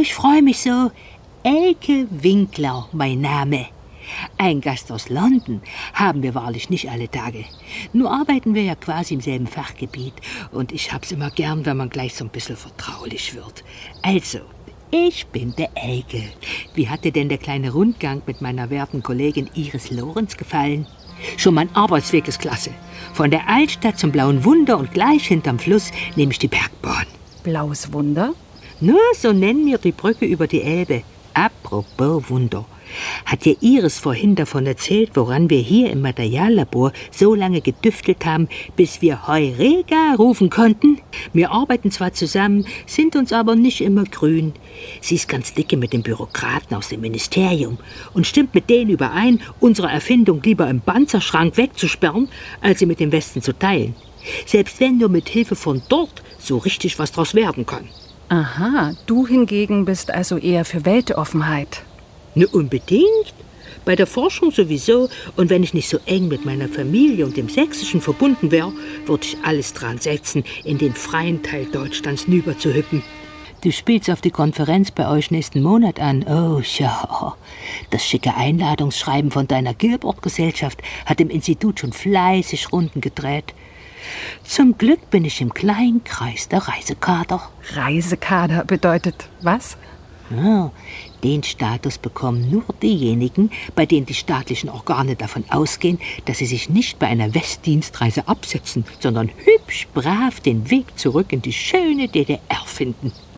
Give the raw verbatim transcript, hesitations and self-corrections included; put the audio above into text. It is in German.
ich freue mich so. Elke Winkler, mein Name. Ein Gast aus London haben wir wahrlich nicht alle Tage. Nur arbeiten wir ja quasi im selben Fachgebiet. Und ich hab's immer gern, wenn man gleich so ein bisschen vertraulich wird. Also, ich bin der Elke. Wie hat dir denn der kleine Rundgang mit meiner werten Kollegin Iris Lorenz gefallen? Schon mein Arbeitsweg ist klasse. Von der Altstadt zum Blauen Wunder und gleich hinterm Fluss nehme ich die Bergbahn. Blaues Wunder? Nur so nennen wir die Brücke über die Elbe. Apropos Wunder. Hat dir Iris vorhin davon erzählt, woran wir hier im Materiallabor so lange gedüftelt haben, bis wir Heureka rufen konnten? Wir arbeiten zwar zusammen, sind uns aber nicht immer grün. Sie ist ganz dicke mit den Bürokraten aus dem Ministerium und stimmt mit denen überein, unsere Erfindung lieber im Panzerschrank wegzusperren, als sie mit dem Westen zu teilen. Selbst wenn nur mit Hilfe von dort so richtig was draus werden kann. Aha, du hingegen bist also eher für Weltoffenheit. Ne, unbedingt. Bei der Forschung sowieso. Und wenn ich nicht so eng mit meiner Familie und dem Sächsischen verbunden wäre, würde ich alles dran setzen, in den freien Teil Deutschlands nüber zu hüppen. Du spielst auf die Konferenz bei euch nächsten Monat an. Oh ja, das schicke Einladungsschreiben von deiner Gilbert-Gesellschaft hat im Institut schon fleißig Runden gedreht. Zum Glück bin ich im kleinen Kreis der Reisekader. Reisekader bedeutet was? Ja, den Status bekommen nur diejenigen, bei denen die staatlichen Organe davon ausgehen, dass sie sich nicht bei einer Westdienstreise absetzen, sondern hübsch brav den Weg zurück in die schöne D D R finden.